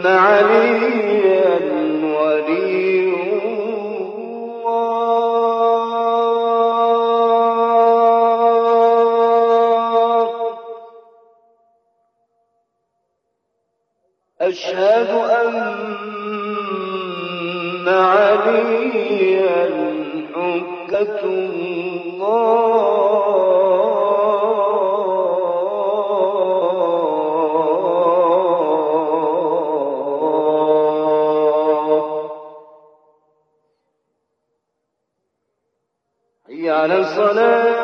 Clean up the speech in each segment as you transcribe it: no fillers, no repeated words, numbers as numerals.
عليا ولي الله. أشهد أن عليا حجة الله. حي على الصلاة.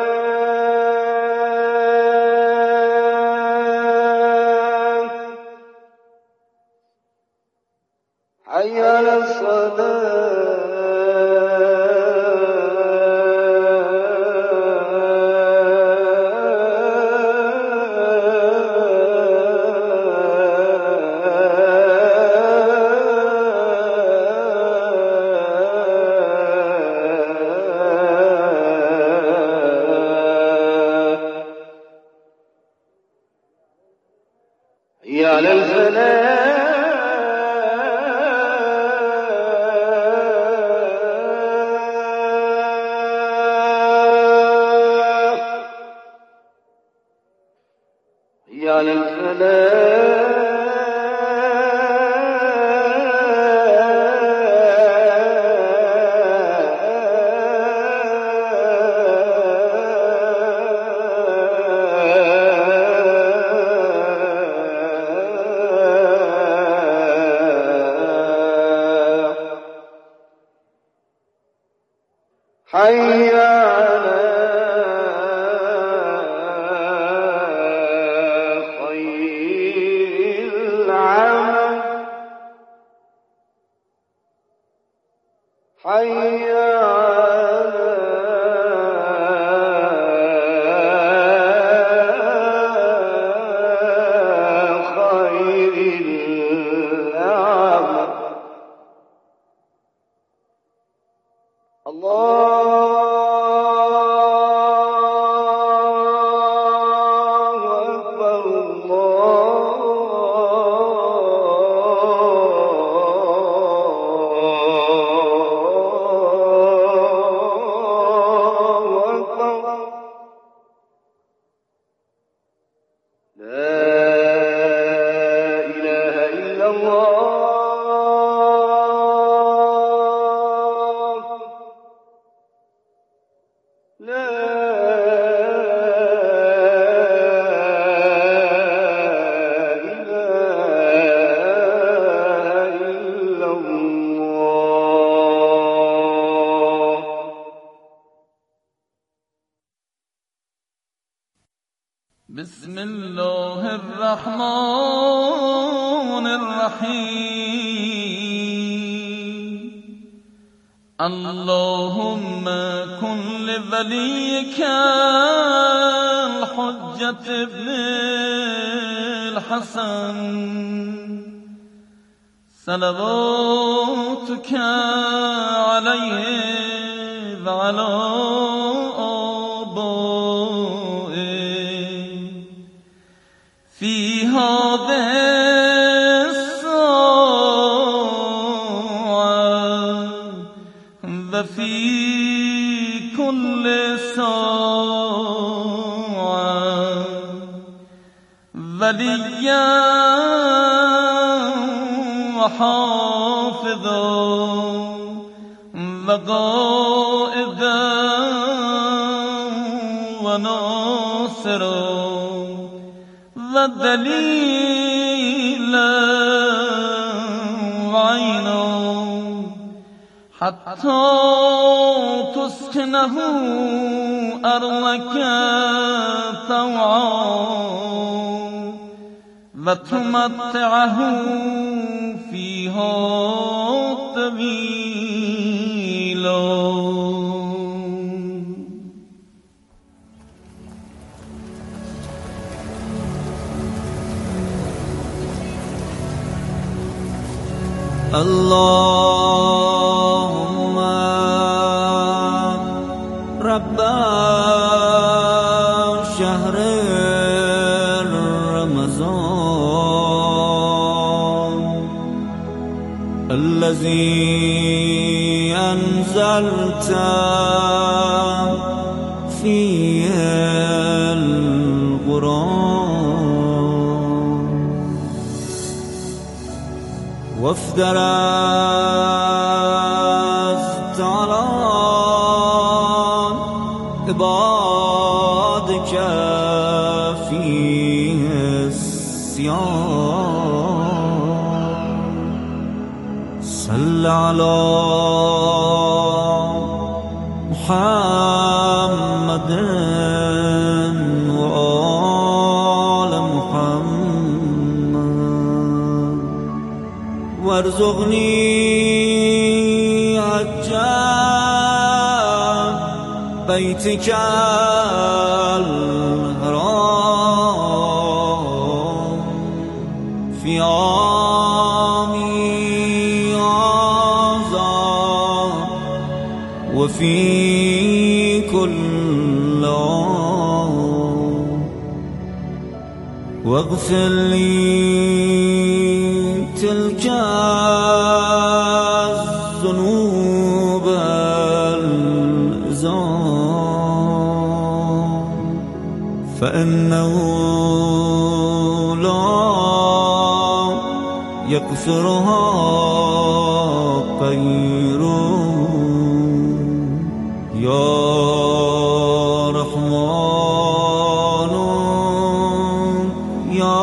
حي على الصلاة. حي على الفلاح. حي على الفلاح. حي على خير العمل. حي على خير العمل. الله أكبر. الله أكبر. لا إله إلا الله. لا إله إلا الله. بسم الله الرحمن الرحيم. اللهم كن لوليك الحجة ابن الحسن صلواتك عليه وعلى آبائه في هذه الساعة وفي كل ساعة وليا وحافظا وقائدا وناصرا ودليلا وعينا حتى تسكنه أرضك طوعا وتمتعه فيها طويلا. اللهم رب شهر رمضان الذي أنزلت فيه القرآن وافترضت على عبادك فيه الصيام صل على محمد وآل محمد وارزقني حجّ بيتك الحرام في عامي هذا وفي كل عام واغفر لي تلك الذنوب فإنه لا يغفرها غيره يا رحمن يا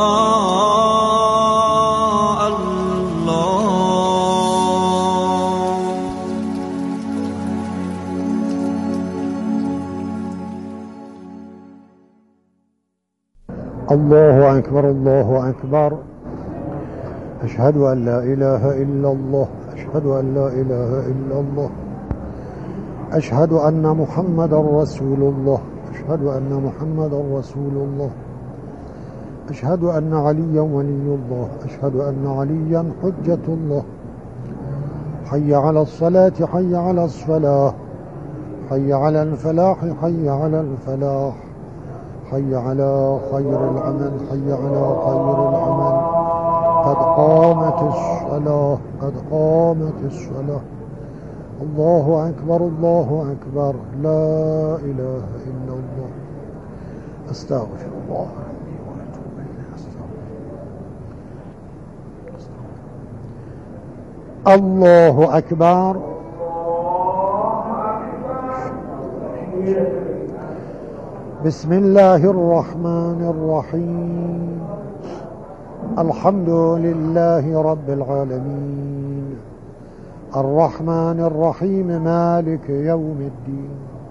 الله أكبر الله أكبر. أشهد أن لا إله إلا الله، أشهد أن لا إله إلا الله، أشهد أن محمدا رسول الله، أشهد أن محمدا رسول الله، أشهد أن عليا ولي الله، أشهد أن عليا حجة الله. حي على الصلاة، حي على الصلاة، حي على الفلاح، حي على الفلاح، حي على خير العمل، حي على خير العمل. قد قامت الصلاة، قد قامت الصلاة. الله أكبر الله أكبر. لا إله إلا الله. أستغفر الله ربي وأتوب إليه. الله أكبر. بسم الله الرحمن الرحيم. الحمد لله رب العالمين، الرحمن الرحيم، مالك يوم الدين.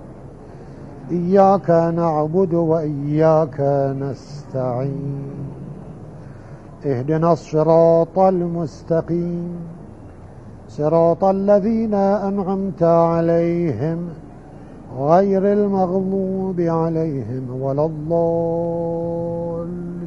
إياك نعبد وإياك نستعين. اهدنا الصراط المستقيم، صراط الذين أنعمت عليهم غير المغضوب عليهم ولا الضالين.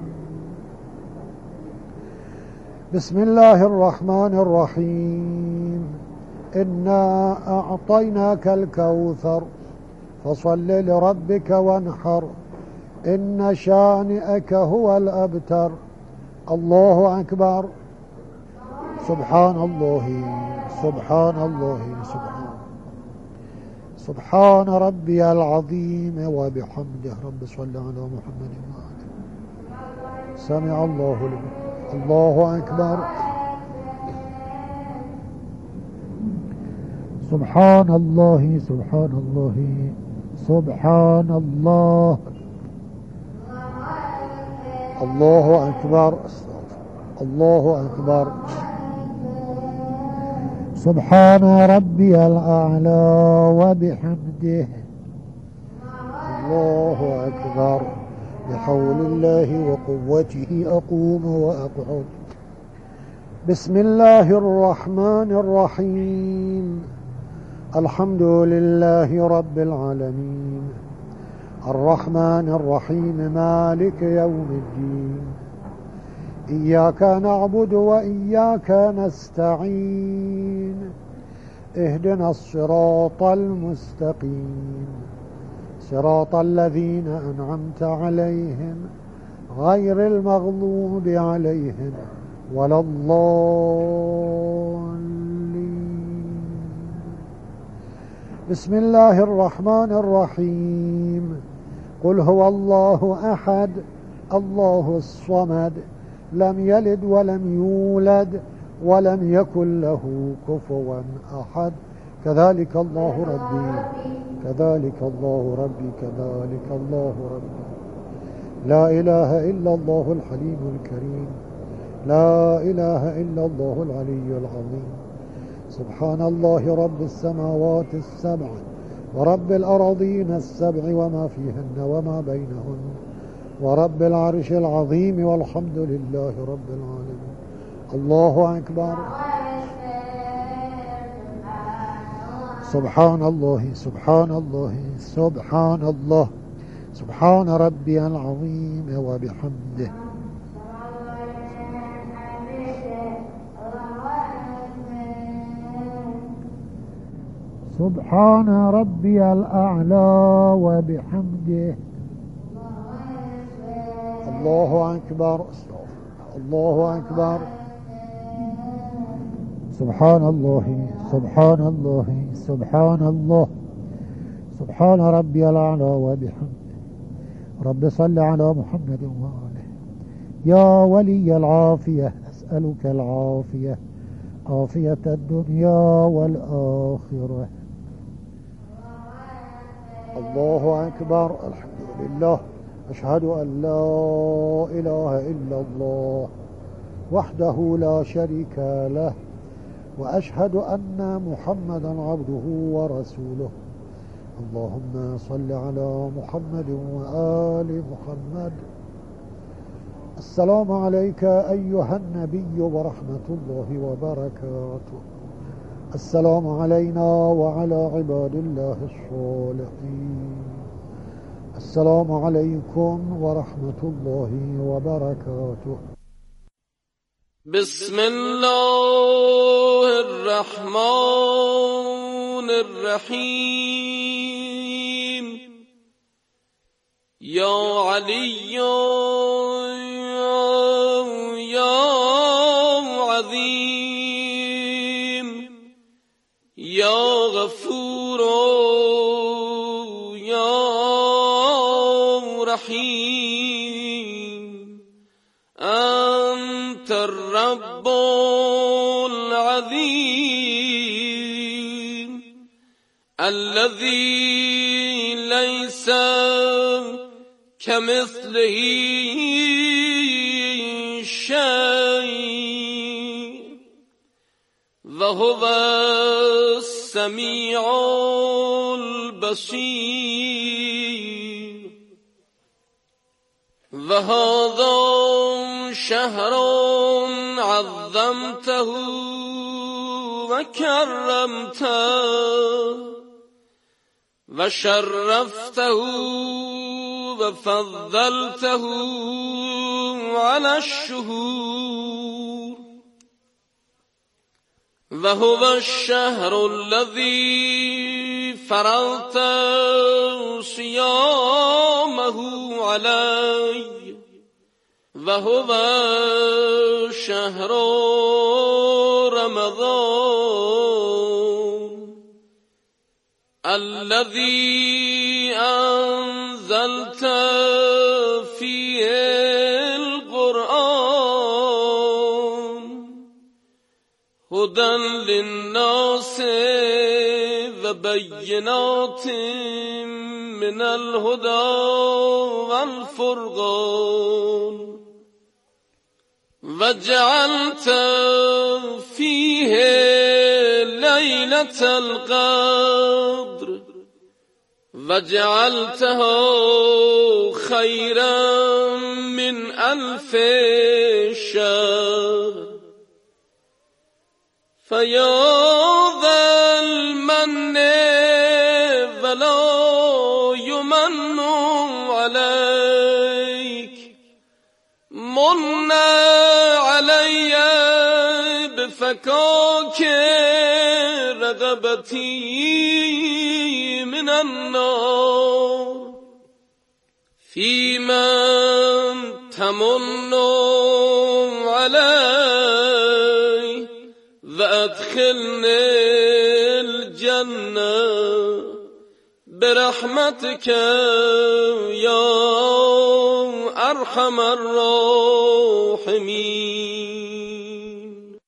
بسم الله الرحمن الرحيم. إنا أعطيناك الكوثر فصل لربك وانحر، إن شانئك هو الأبتر. الله أكبر. سبحان الله سبحان الله سبحان ربي العظيم وبحمده. رب صل على محمد وآله. سمع الله لمن. الله أكبر. سبحان الله سبحان الله سبحان الله. الله أكبر. الله أكبر. سبحان ربي الأعلى وبحمده. الله أكبر. بحول الله وقوته أقوم وأقعد. بسم الله الرحمن الرحيم. الحمد لله رب العالمين، الرحمن الرحيم، مالك يوم الدين. إياك نعبد وإياك نستعين. اهدنا الصراط المستقيم، صراط الذين أنعمت عليهم غير المغضوب عليهم ولا الضالين. بسم الله الرحمن الرحيم. قل هو الله أحد الله الصمد لم يلد ولم يولد ولم يكن له كفوا أحد. كذلك الله ربي كذلك الله ربي كذلك الله ربي. لا إله إلا الله الحليم الكريم. لا إله إلا الله العلي العظيم. سبحان الله رب السماوات السبع ورب الأراضين السبع وما فيهن وما بينهن ورب العرش العظيم والحمد لله رب العالمين. الله أكبر. سبحان الله سبحان الله سبحان الله سبحان ربي العظيم وبحمده. سبحان ربي الأعلى وبحمده. الله أكبر. الله أكبر. سبحان الله سبحان الله سبحان الله سبحان ربي الأعلى وبحمده. رب صل على محمد وآله. يا ولي العافية أسألك العافية عافية الدنيا والآخرة. الله أكبر. الحمد لله. أشهد أن لا إله إلا الله وحده لا شريك له وأشهد أن محمدا عبده ورسوله. اللهم صل على محمد وآل محمد. السلام عليك أيها النبي ورحمة الله وبركاته. السلام علينا وعلى عباد الله الصالحين. السلام عليكم ورحمة الله وبركاته. بسم الله الرحمن الرحيم. يا علي يا عظيم يا غفور يا رحيم. أنت الرب العظيم الذي ليس كمثله شيء وهو السميع البصير. وهذا شهر عظمته وكرمته وشرفته وفضلته على الشهور. وهو الشهر الذي فرضت صيامه علي. وهو شهر رمضان الذي أنزلت فيه القرآن هدى للناس وبينات من الهدى والفرقان. وجعلت فيه ليلة القدر وجعلته خيرا من 1000 شهر. فيا ذا المن ولا يمن عليك من علي بفكاك رغبتي من النار. في من تمن علي وأدخلني الجنة برحمتك يا أرحم الراحمين.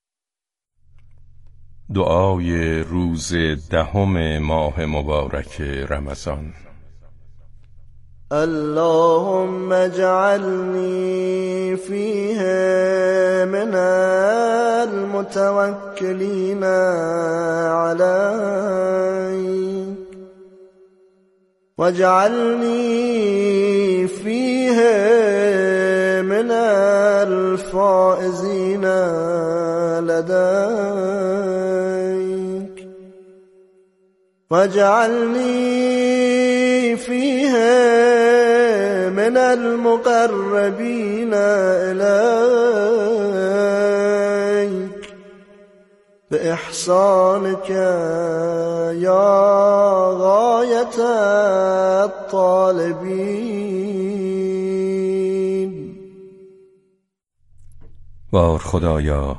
دعای روز 10 ماه مبارک رمضان. اللهم اجعلني فيه من المتوكلين عليك واجعلني فيه من الفائزين لديك واجعلني فيه من المقربين إليك بإحسانك يا غاية الطالبين. بار خدایا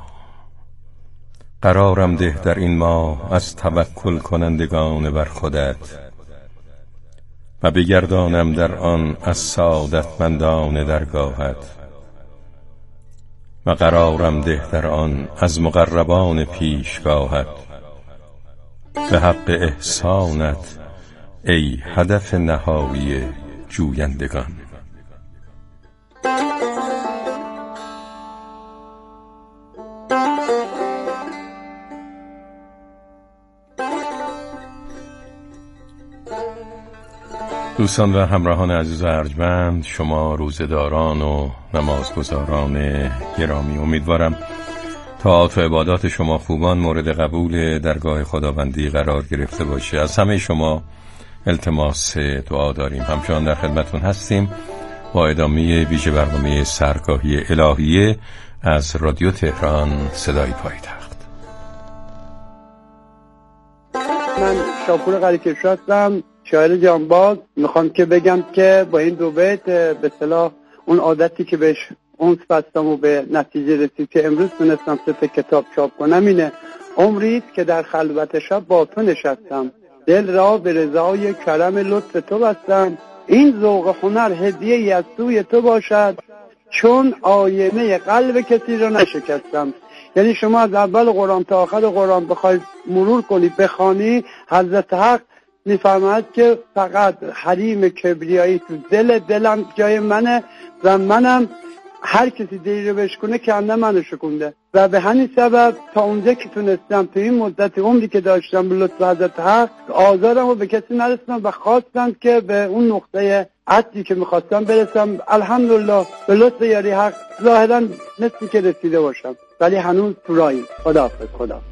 قرارم ده در این ماه از توکل کنندگان بر خودت و بگردانم در آن از سعادتمندان درگاهت و قرارم ده در آن از مقربان پیشگاهت به حق احسانت ای هدف نهایی جویندگان. دوستان و همراهان عزیز و ارجمند، شما روزه‌داران و نمازگزاران گرامی، امیدوارم طاعات و عبادات شما خوبان مورد قبول درگاه خداوندی قرار گرفته باشه. از همه شما التماس دعا داریم. همچنان در خدمتون هستیم با ادامه ویژه برنامه سرگاهی الهیه از رادیو تهران صدای پایتخت. من شاپور قلیکش هستم، شاعر جانباز. میخوام که بگم که با این دو بیت به اصطلاح اون عادتی که بهش اونس بستم و به نتیجه رسید که امروز تونستم 3 کتاب چاپ کنم اینه: عمریست که در خلوت شب با تو نشستم، دل را به رضای کرم لطف تو بستم، این ذوق هنر هدیه‌ای از سوی تو باشد، چون آینه قلب کسی را نشکستم. یعنی شما از اول قرآن تا آخر قرآن بخوای مرور کنی بخوانی، حضرت حق میفرماید که فقط حریم کبریایی تو دلم جای منه و منم هر کسی دلی رو بشکنه که انده منو شکنده. و به همین سبب تا اونجا که تونستم تو این مدت عمری که داشتم به لطف حضرت حق آزارم رو به کسی نرسونم و خواستم که به اون نقطه عطی که میخواستم برسم. الحمدلله به لطف یاری حق ظاهرا مثل که رسیده باشم، ولی هنوز تو راهیم. خداحافظ. خدا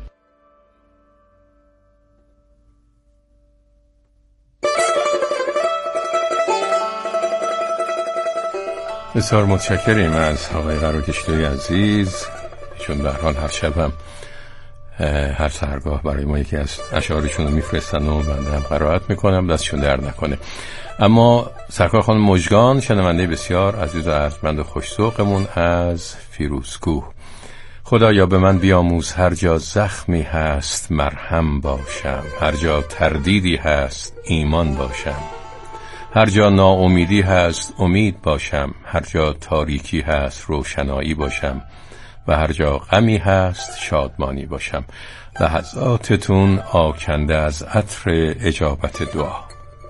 بسیار متشکریم از آقای قرارکشی‌های عزیز، چون به هر حال هر شبم هر سحرگاه برای ما یکی از اشعارشون رو میفرستن و بنده هم قرائت میکنم، دستشون درد نکنه. اما سرکار خانم مژگان، شنونده بسیار عزیز و ارجمند و خوش‌ذوقمون از فیروزکوه: خدایا به من بیاموز هر جا زخمی هست مرهم باشم، هر جا تردیدی هست ایمان باشم، هر جا ناامیدی هست امید باشم، هر جا تاریکی هست روشنایی باشم و هر جا غمی هست شادمانی باشم. لحظاتتون آکنده از عطر اجابت دعا.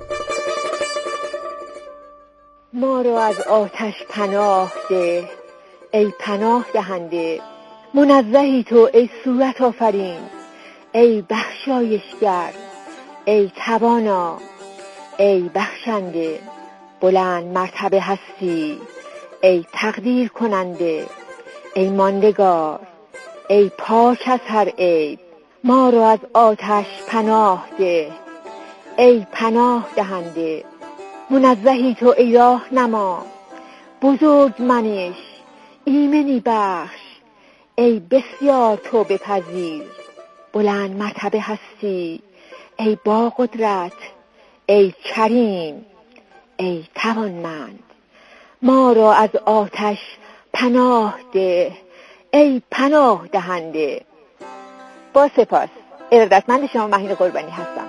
ما رو از آتش پناه ده ای پناه دهنده، منزهی تو ای صورت آفرین، ای بخشایشگر، ای توانا، ای بخشنده، بلند مرتبه هستی، ای تقدیر کننده، ای ماندگار، ای پاک از هر عیب. ما رو از آتش پناه ده ای پناه دهنده، منزهی تو ای راهنما، بزرگ منش ایمنی بخش، ای بسیار توبه پذیر، بلند مرتبه هستی، ای با قدرت، ای کریم، ای توانمند. ما را از آتش پناه ده ای پناه دهنده، با سپاس. ارادتمند شما مهین قربانی هستم.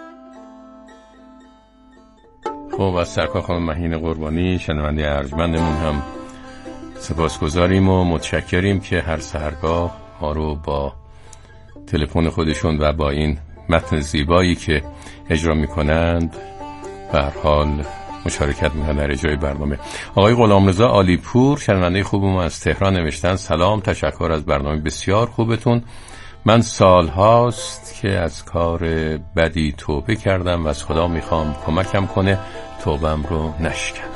خب از سرکار خانم مهین قربانی شنونده ارجمندمون هم سپاسگزاریم و متشکریم که هر سحرگاه ما رو با تلفن خودشون و با این متن زیبایی که اجرا میکنند به هر حال مشارکت میکنند در اجرای برنامه. آقای غلامرضا عالیپور شنونده خوب ما از تهران نوشتن: سلام، تشکر از برنامه بسیار خوبتون. من سال هاست که از کار بدی توبه کردم و از خدا میخوام کمکم کنه توبم رو نشکنم.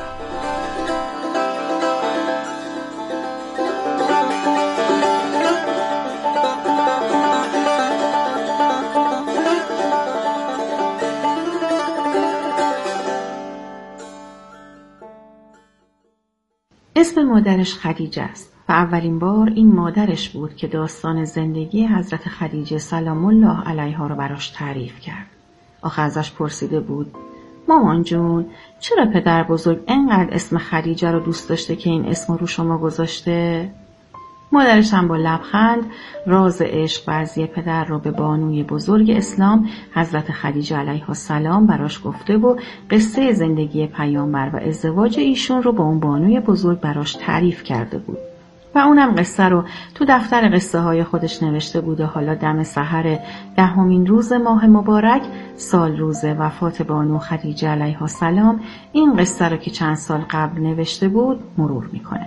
اسم مادرش خدیجه است و اولین بار این مادرش بود که داستان زندگی حضرت خدیجه سلام الله علیها رو براش تعریف کرد. آخه ازش پرسیده بود: مامان جون، چرا پدر بزرگ انقدر اسم خدیجه رو دوست داشته که این اسم رو شما گذاشته؟ مادرش هم با لبخند راز عشق ورزی پدر رو به بانوی بزرگ اسلام حضرت خدیجه علیها السلام براش گفته و قصه زندگی پیامبر و ازدواج ایشون رو با اون بانوی بزرگ براش تعریف کرده بود و اونم قصه رو تو دفتر قصه های خودش نوشته بود و حالا دم سحر 10 روز ماه مبارک سال روز وفات بانو خدیجه علیها السلام این قصه رو که چند سال قبل نوشته بود مرور میکنه.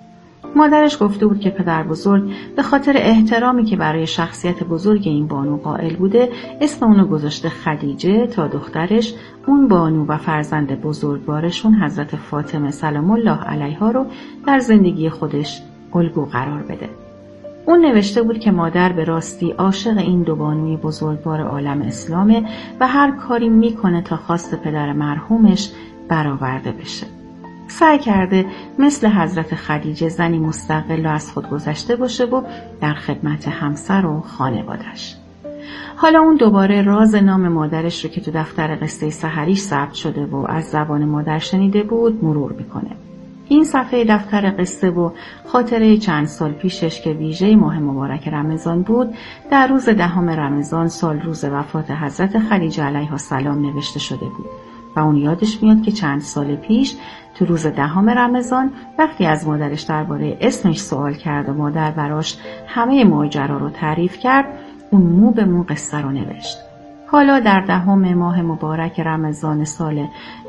مادرش گفته بود که پدر بزرگ به خاطر احترامی که برای شخصیت بزرگ این بانو قائل بوده اسم اونو گذاشته خدیجه تا دخترش اون بانو و فرزند بزرگوارشون حضرت فاطمه سلام الله علیها رو در زندگی خودش الگو قرار بده. اون نوشته بود که مادر به راستی عاشق این دو بانوی بزرگوار عالم اسلامه و هر کاری میکنه تا خواست پدر مرحومش برآورده بشه. سعی کرده مثل حضرت خدیجه زنی مستقل و از خود گذشته باشه و در خدمت همسر و خانوادش. حالا اون دوباره راز نام مادرش رو که تو دفتر قصه سحریش ثبت شده و از زبان مادر شنیده بود مرور میکنه. این صفحه دفتر قصه و خاطره چند سال پیشش که ویژه ماه مبارک رمضان بود در روز 10 رمضان سال روز وفات حضرت خدیجه علیها السلام نوشته شده بود و اون یادش میاد که چند سال پیش تو روز 10 رمضان وقتی از مادرش درباره اسمش سوال کرد و مادر براش همه ماجرا رو تعریف کرد اون مو به مو قصه رو نوشت. حالا در 10 ماه مبارک رمضان سال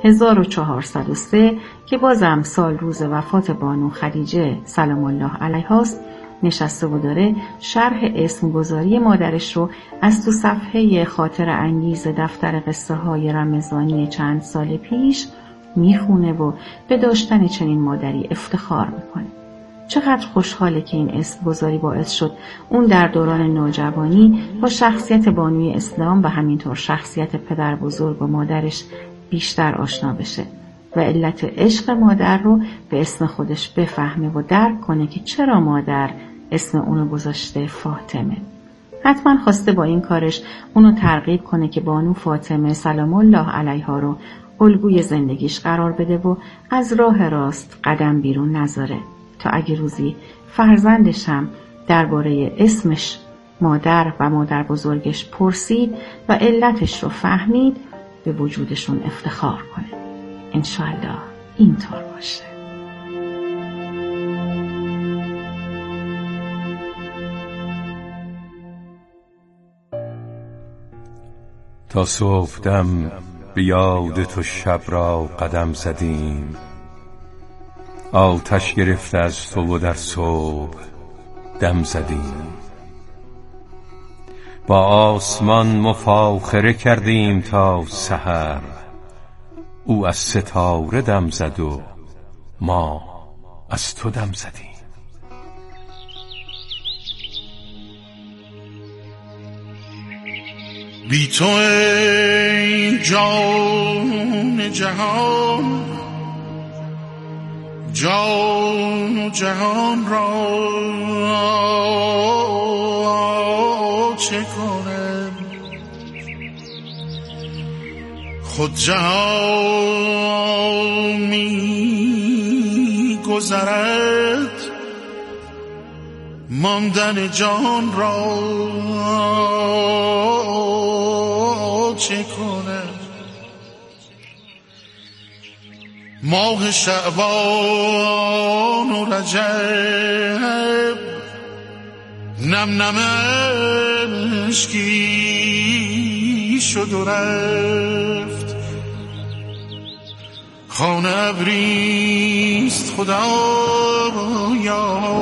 1403 که بازم سال روز وفات بانو خدیجه سلام الله علیهاست نشسته و داره شرح اسمگذاری مادرش رو از تو صفحه خاطر انگیز دفتر قصه های رمضانی چند سال پیش میخونه و به داشتن چنین مادری افتخار میکنه. چقدر خوشحاله که این اسمگذاری باعث شد اون در دوران نوجوانی با شخصیت بانوی اسلام و همینطور شخصیت پدر بزرگ و مادرش بیشتر آشنا بشه و علت عشق مادر رو به اسم خودش بفهمه و درک کنه که چرا مادر اسم اونو گذاشته فاطمه. حتما خواسته با این کارش اونو ترغیب کنه که بانو فاطمه سلام الله علیها رو الگوی زندگیش قرار بده و از راه راست قدم بیرون نذاره تا اگه روزی فرزندش هم درباره اسمش مادر و مادر بزرگش پرسید و علتش رو فهمید به وجودشون افتخار کنه. انشالله اینطور باشه. تا صبحدم به یاد تو شب را قدم زدیم، آتش گرفته از تو و در صبح دم زدیم. با آسمان مفاخره کردیم تا سحر، او از ستاره دم زد و ما از تو دم زدیم. بی تو ای جان جهان، جان و جهان را چه کنم؟ خود جهان می گذرد، ماندن جان را چه کنه؟ ماه شعبان و رجب نم نمش کی شد و رفت. خانه ابریست خدایا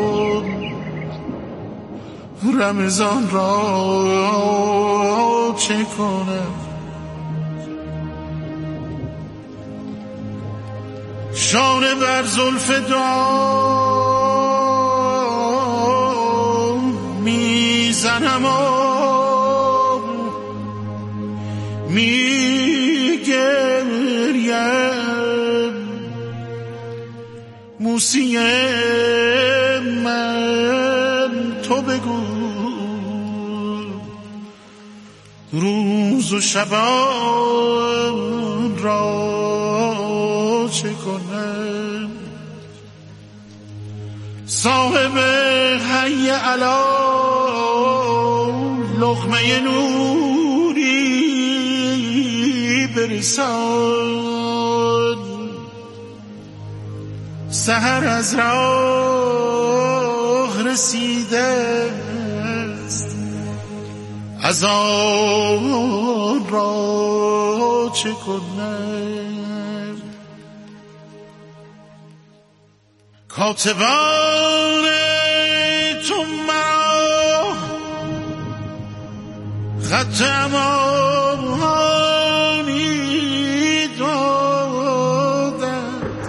رمضان را چه کنم؟ شانه بر زلف دام میزنم و میگریم. موسی من تو بگو روز و شبان را چه کنم؟ صاحب حی علا لقمه نوری برسان. سحر از راه رسیده از آن را چه کنم؟ کاتبان تو مرا خط امانی دادند.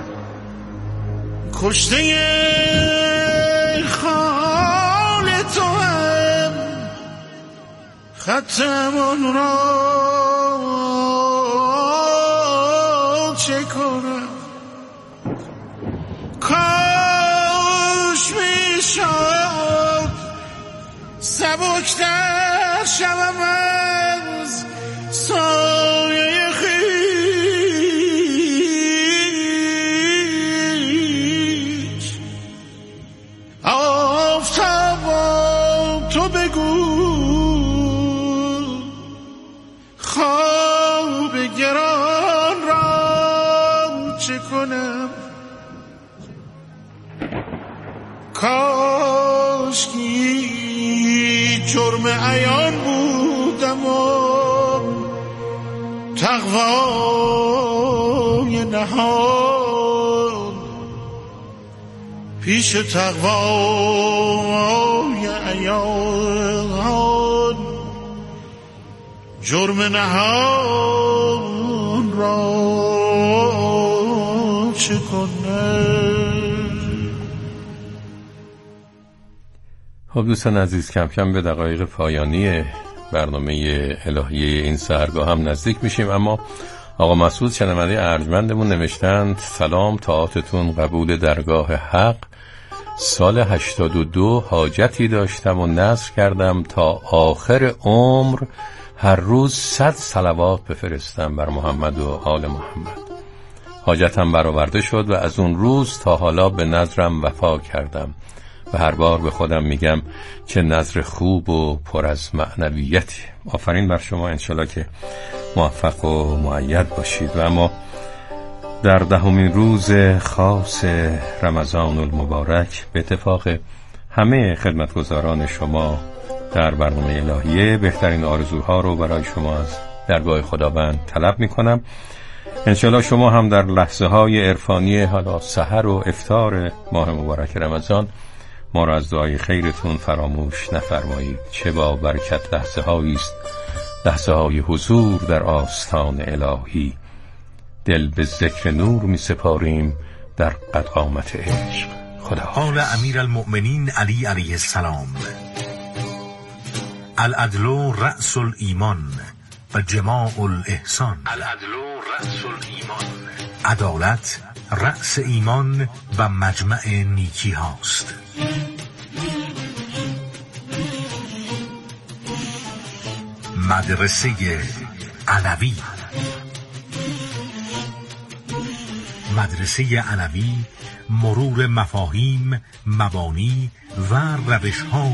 کشته خال تو هم ختم را چه کنم؟ کاش میشد سبکتر شوم از سایه خویش. آفتاب تو بگو خواب گران را چه کنم؟ کاشکی جرم عیان بودم و تقوای نهان پیش تقوای عیان جرم نهان را چه کنم؟ خب دوستان عزیز، کم کم به دقایق پایانی برنامه الهیه این سحرگاه هم نزدیک میشیم، اما آقا مسعود شنونده ارجمندمون نوشتند سلام، طاعتتون قبول درگاه حق. سال 82 حاجتی داشتم و نذر کردم تا آخر عمر هر روز 100 صلوات بفرستم بر محمد و آل محمد. حاجتم برآورده شد و از اون روز تا حالا به نذرم وفا کردم و هر بار به خودم میگم چه نذر خوب و پر از معنویتی. آفرین بر شما، انشالله که موفق و مؤید باشید. و اما در 10مین روز خاص رمضان المبارک به اتفاق همه خدمتگزاران شما در برنامه الهیه بهترین آرزوها رو برای شما از درگاه خداوند طلب میکنم. انشالله شما هم در لحظه های عرفانی حالا سحر و افطار ماه مبارک رمضان ما را از دعای خیرتون فراموش نفرمایید. چه با برکت لحظه هایی است، لحظه های حضور در آستان الهی. دل به ذکر نور می سپاریم در قامت عشق. خدا قال امیر المؤمنین علی علیه السلام: العدل رأس الایمان و جماع الاحسان. العدل رأس الایمان، عدالت رأس ایمان و مجمع نیکی هاست. مدرسه علوی. مدرسه علوی مرور مفاهیم، مبانی و روش ها